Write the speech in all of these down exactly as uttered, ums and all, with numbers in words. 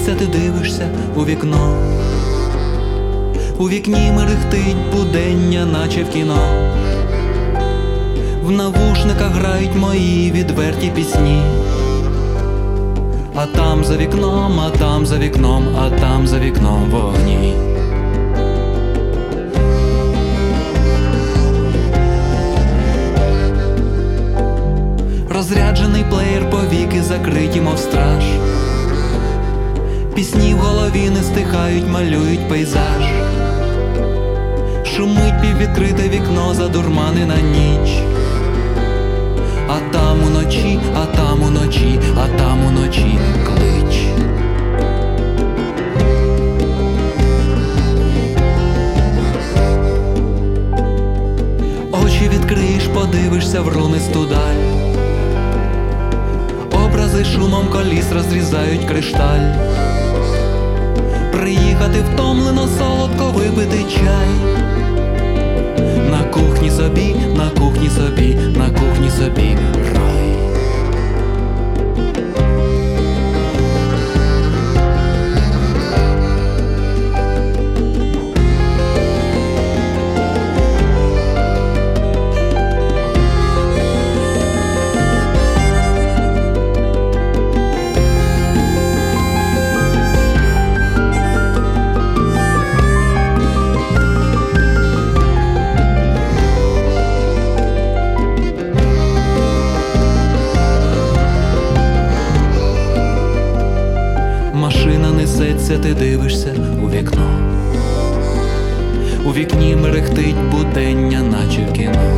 несеться, ти дивишся у вікно. У вікні мерехтить будення, наче в кіно. В навушниках грають мої відверті пісні. А там за вікном, а там за вікном, а там за вікном вогні. Розряджений плеєр, повіки закриті, мов страж. Пісні в голові не стихають, малюють пейзаж. Шумить піввідкрите вікно, задурманена ніч. А там уночі, а там уночі, а там уночі клич. Очі відкриєш, подивишся в рунисту даль. Образи шумом коліс розрізають кришталь. Приїхати втомлено, солодко випити чай. На кухні собі, на кухні собі, на кухні собі рай. Машина несеться, ти дивишся у вікно. У вікні мерехтить будення, наче в кіно.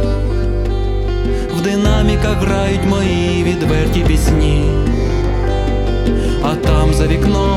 В динаміках грають мої відверті пісні. А там за вікном,